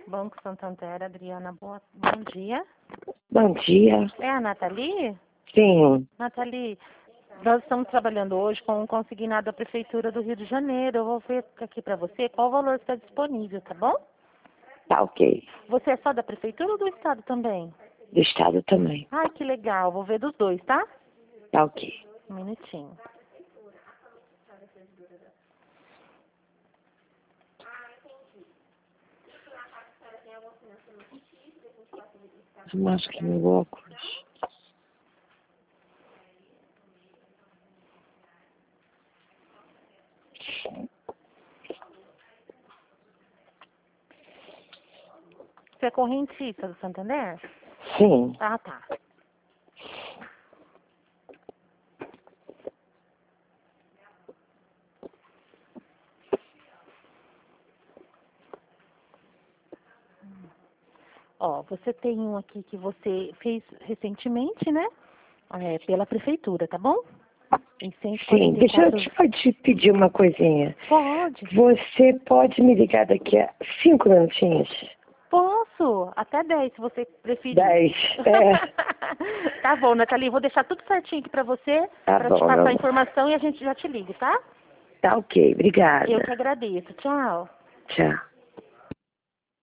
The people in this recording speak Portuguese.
Banco Santander, Adriana, bom dia. Bom dia. É a Nathalie? Sim. Nathalie, nós estamos trabalhando hoje com um consignado da Prefeitura do Rio de Janeiro. Eu vou ver aqui para você qual o valor está disponível, tá bom? Tá ok. Você é só da Prefeitura ou do Estado também? Do Estado também. Ai, que legal. Vou ver dos dois, tá? Tá ok. Um minutinho. Acho que meu óculos. Você é correntista do Santander? Sim. Ah, tá. Ó, você tem um aqui que você fez recentemente, né? Pela Prefeitura, tá bom? Em Sim. Deixa eu 144... te pedir uma coisinha. Pode. Você pode me ligar daqui a 5 minutinhos? Posso. Até 10, se você preferir. 10. É. Tá bom, Nathalie. Vou deixar tudo certinho aqui pra você, Tá pra te bom, meu passar a amor. informação e a gente já te liga, tá? Tá ok. Obrigada. Eu que agradeço. Tchau. Tchau.